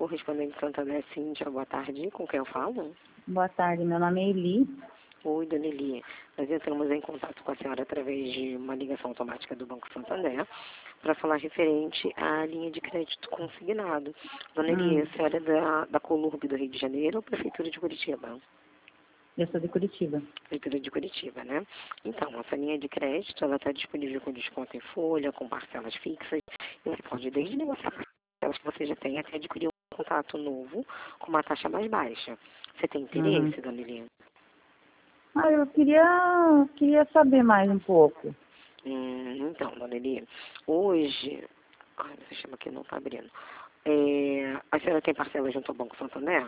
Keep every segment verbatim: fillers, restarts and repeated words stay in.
correspondente Santander, Cíntia, boa tarde. Com quem eu falo? Boa tarde, meu nome é Eli. Oi, dona Eli. Nós entramos em contato com a senhora através de uma ligação automática do Banco Santander para falar referente à linha de crédito consignado. Dona Eli, Hum. a senhora é da, da Colurb do Rio de Janeiro ou Prefeitura de Curitiba? Eu sou de Curitiba. Prefeitura de Curitiba, né? Então, essa linha de crédito, ela está disponível com desconto em folha, com parcelas fixas. E você pode desde negociar parcelas que você já tem até adquirir um contrato novo com uma taxa mais baixa. Você tem interesse, Uhum. dona Eli? Ah, eu queria, queria saber mais um pouco. Hum, então, dona Eli, hoje... Ai, você chama aqui, não está abrindo. É, a senhora tem parcela junto ao Banco Santander?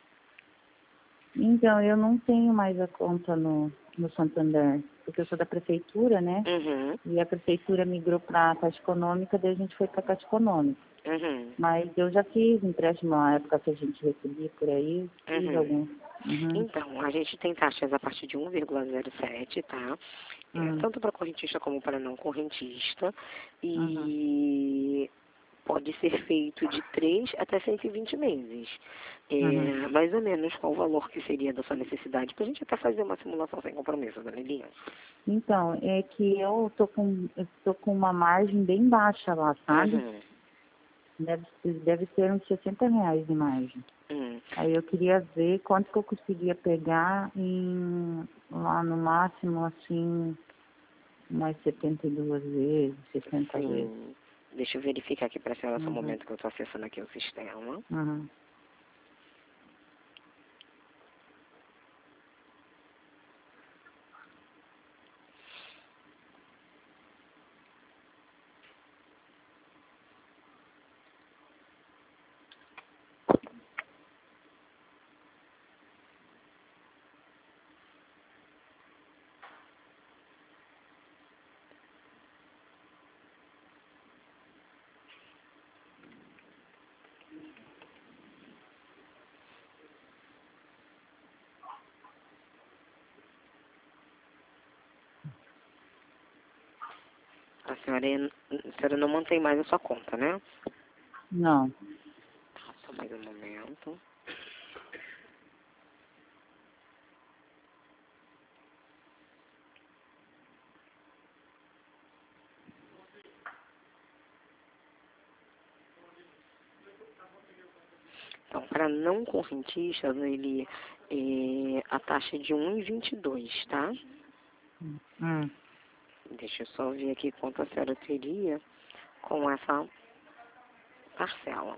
Então, eu não tenho mais a conta no, no Santander, porque eu sou da prefeitura, né? Uhum, E a prefeitura migrou para a Caixa Econômica, daí a gente foi para a Caixa Econômica. uhum, Mas eu já fiz empréstimo na época que a gente recebia por aí, fiz uhum. alguns. Uhum. Então, a gente tem taxas a partir de um vírgula zero sete, tá? É, Uhum. tanto para correntista como para não correntista. Uhum. E pode ser feito de três até cento e vinte meses. Uhum. É, mais ou menos qual o valor que seria da sua necessidade, para a gente até fazer uma simulação sem compromisso, dona Elinha. Então, é que eu tô com, eu tô com uma margem bem baixa lá, sabe? Uhum. Deve, ser- deve ser uns sessenta reais de margem. Hum. Aí eu queria ver quanto que eu conseguia pegar em, lá no máximo, assim, umas setenta e duas vezes, sessenta vezes. Sim. Deixa eu verificar aqui para a senhora só um Uhum, momento que eu estou acessando aqui o sistema. uhum. A senhora, é- a senhora não mantém mais a sua conta, né? Não. Tá, só mais um momento. Então, para não correntistas, ele, é, a taxa é de um vírgula vinte e dois, tá? Hum. Deixa eu só ver aqui quanto a senhora teria com essa parcela.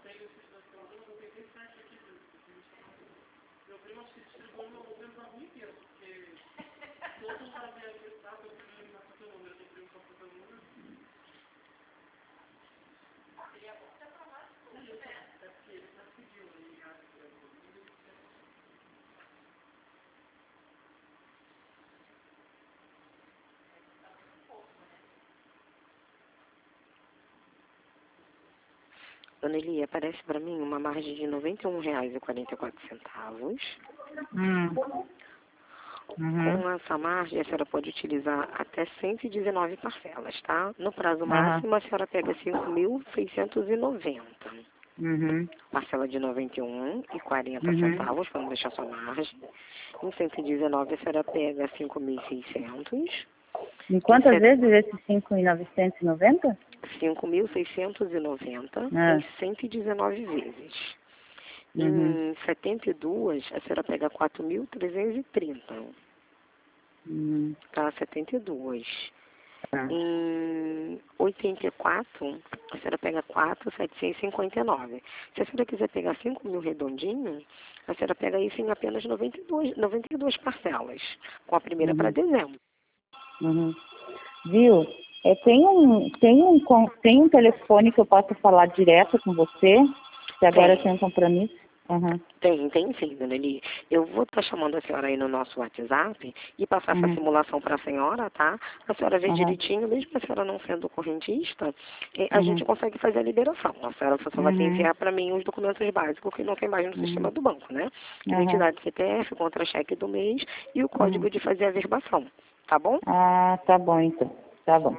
Dona Eli, aparece para mim uma margem de noventa e um reais e quarenta e quatro centavos. Hum. Uhum. Com essa margem, a senhora pode utilizar até cento e dezenove parcelas, tá? No prazo Aham. máximo, a senhora pega cinco mil seiscentos e noventa. Uhum. Parcela de noventa e um e quarenta Uhum. centavos, para não deixar sua margem. Em cento e dezenove, a senhora pega cinco mil e seiscentos. Em Em quantas vezes esses cinco mil novecentos e noventa? cinco mil seiscentos e noventa em Ah. cento e dezenove vezes. Uhum. Em setenta e dois, a senhora pega quatro mil trezentos e trinta, Uhum. tá? setenta e dois. Tá. Em oitenta e quatro, a senhora pega quatro mil setecentos e cinquenta e nove. Se a senhora quiser pegar cinco mil redondinho, a senhora pega isso em apenas noventa e dois, noventa e duas parcelas, com a primeira para Uhum. dezembro. Uhum. Viu? É, tem, um, tem, um, con- tem um telefone que eu posso falar direto com você, que agora Tem. tem um compromisso. Uhum. Tem, tem sim, dona Eli. Eu vou estar chamando a senhora aí no nosso WhatsApp e passar essa Uhum. simulação para a senhora, tá? A senhora vê Uhum. direitinho, mesmo a senhora não sendo correntista, eh, a Uhum. gente consegue fazer a liberação. A senhora só vai ter que Uhum. enviar para mim os documentos básicos que não tem mais no sistema Uhum. do banco, né? Uhum. Identidade C P F, contra-cheque do mês e o Uhum. código de fazer a verbação, tá bom? Ah, tá bom então. Tá bom.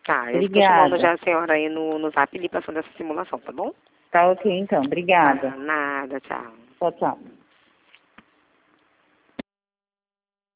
Tá, eu estou Obrigada. chamando já a senhora aí no, no zap e lhe passando essa simulação, tá bom? Tá ok, então. Obrigada. Tá, nada, tchau. Tchau, tchau.